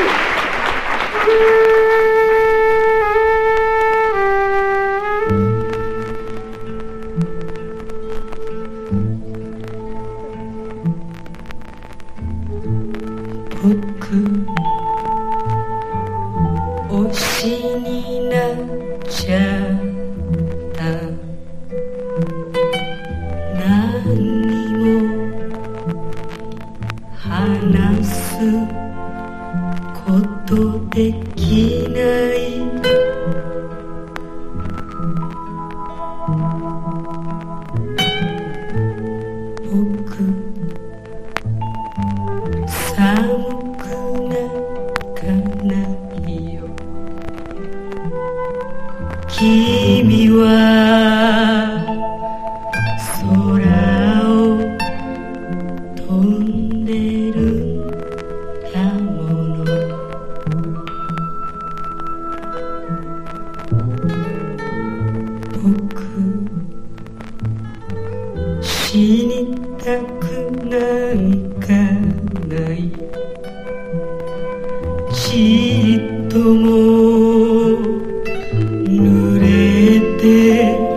推しになっちゃった何にも話すことできない僕寒くなんかないよ君は空を飛んでるんだもの僕死にたくなんかないちっとも濡れて